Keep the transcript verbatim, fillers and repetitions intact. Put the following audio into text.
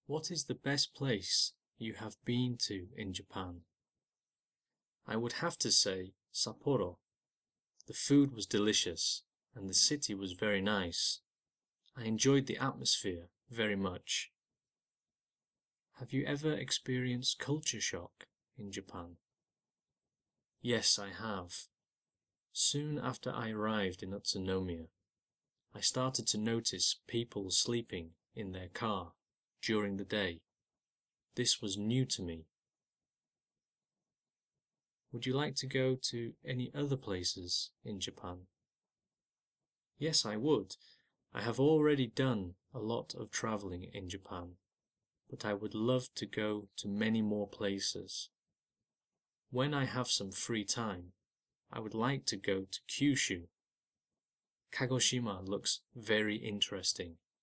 What is the best place you have been to in Japan? I would have to say Sapporo. The food was delicious, and the city was very nice. I enjoyed the atmosphere very much. Have you ever experienced culture shock in Japan? Yes, I have. Soon after I arrived in Utsunomiya, I started to notice people sleeping in their car during the day. This was new to me. Would you like to go to any other places in Japan? Yes, I would. I have already done a lot of traveling in Japan, but I would love to go to many more places. When I have some free time, I would like to go to Kyushu. Kagoshima looks very interesting.